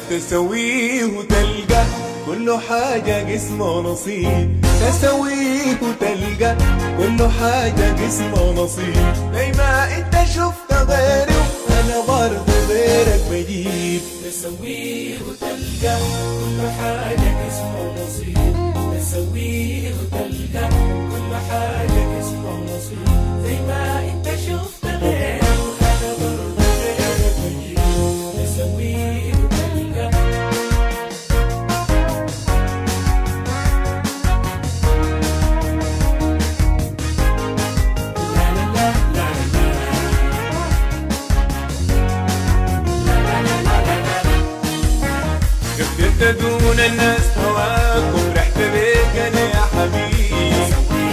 تسويه وتلقى كل حاجة قسمه نصيب، تسويه وتلقى كل حاجة قسمه نصيب. زي ما انت شفت غيري وانا برضه غيرك بجيب. تسويه وتلقى كل حاجة قسمه نصيب، تسويه وتلقى كل حاجة قسمه نصيب. زي ما انت شفت غيري وانا برضه غيرك بجيب. تسويه وتلقى شفت دون الناس هواك وفرحت بيك انا يا حبيبي،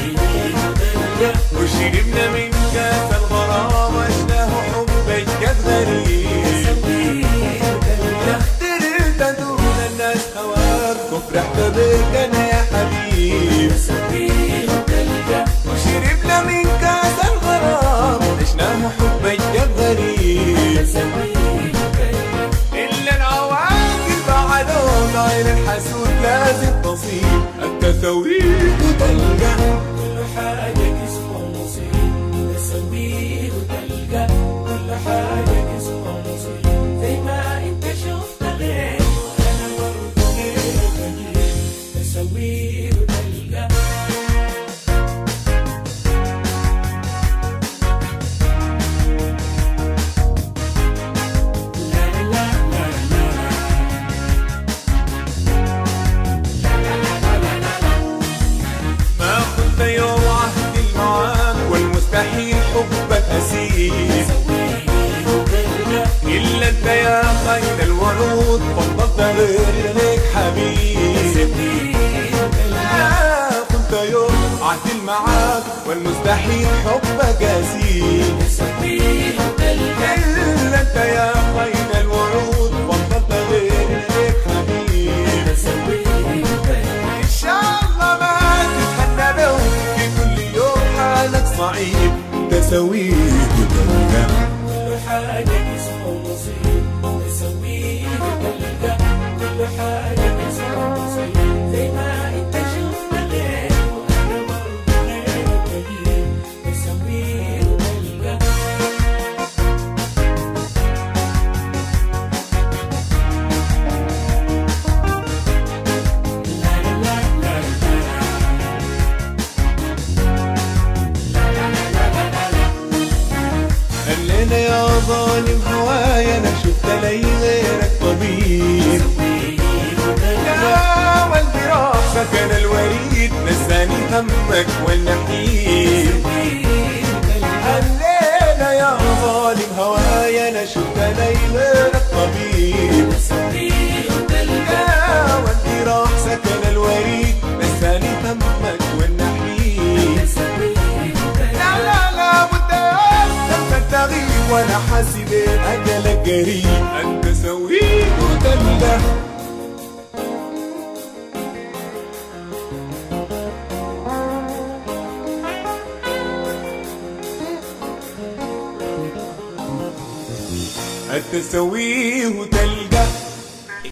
وشربنا من كاس الغرام عشناه حبك كان غريب. اخترت دون الناس هواك وفرحت بيك انا يا حبيبي، وشربنا من كاس الغرام عشناه حبك كان غريب. غير الحسود لازم تصيب. التسويه وتلقى كل حاجة قسمه نصيب، تسويه وتلقى كل حاجة قسمه نصيب. زي ما انت شفت غير وانا برضه غيرك بجيب. تسويه وتلقى مستحيل حبك أسير إلا أنت يا خير الورود، فضلت غير لك حبيب. كنت يوم عهد معاك والمستحيل حبك أسير إلا أنت يا خير الورود، فضلت غير لك حبيب. إن شاء الله ما تتهنى به في كل يوم حالك صعيب. تسويه وتلقى كل حاجة قسمه نصيب، تسويه وتلقى كل حاجة قسمه نصيب. زي ما انت شفت غير وانا برضه غيرك بجيب. تسويه وتلقى خلينا يا ظالم هوايا انا شفت لي غيرك طبيب. يا قلبي راح سكن الوريد نساني همك والنحيب. خلينا يا ظالم هوايا انا شفت لي غيرك طبيب. يا قلبي راح سكن الوريد نساني همك والنحيب. لا لا لا تغيب وانا حاسب اجلك قريب. انت سويه وتلقى التسويه وتلقى